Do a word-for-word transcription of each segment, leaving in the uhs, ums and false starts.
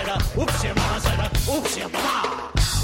said, uh, oops, your mama said, uh, oops, your mama.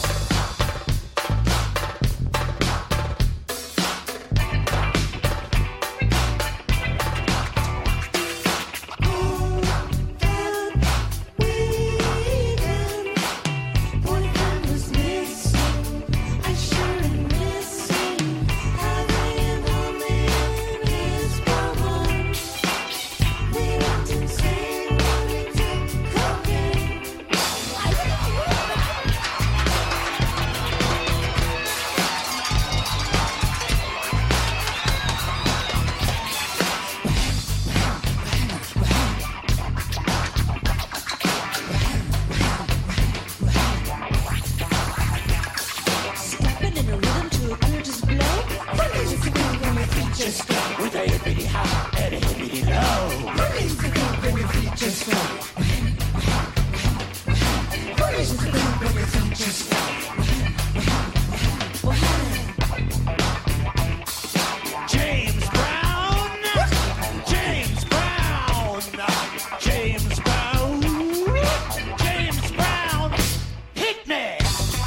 With a hippity high and a hippity low. Police the beat when your feet just go. Police the beat when your feet just go. James Brown, James Brown, James Brown, James Brown, hit me.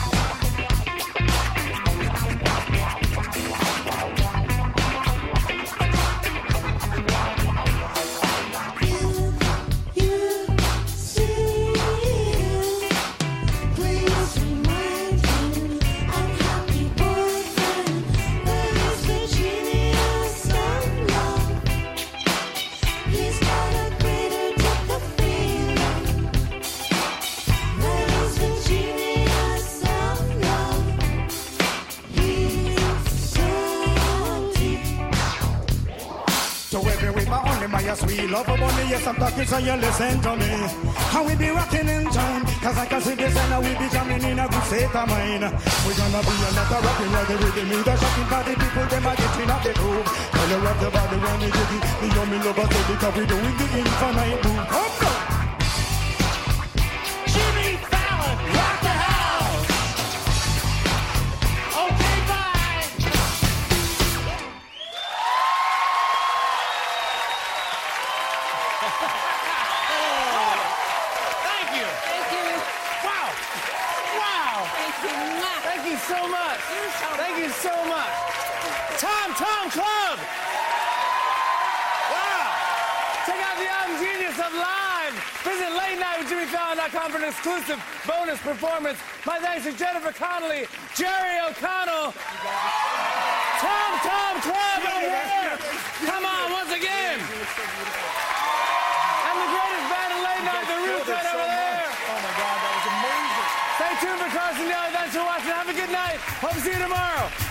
My sweet love of money, yes, I'm talking, so you listen to me. How we be rocking in town, cause I can see this and we be jamming in a good state of mind. We're gonna be a lot of rocking while they really need a shocking body. People, them are getting up the groove. Tell you rock the body when they get it. The yummy love us, because we doing the infinite move. Come on! Jimmy Fallon, rock the house! Okay, bye! Thank you. Thank you. Wow. Wow. Thank you. Thank you so much. So Thank you so much. Tom Tom Club. Wow. Check out the album Genius of Live. Visit late night with Jimmy Fallon dot com for an exclusive bonus performance. My thanks to Jennifer Connelly, Jerry O'Connell, Tom Tom Club. Come on, once again. And the greatest band in late night, The Roots, right over there. Oh my God, that was amazing. Stay tuned for Carson Daly. Thanks for watching. Have a good night. Hope to see you tomorrow.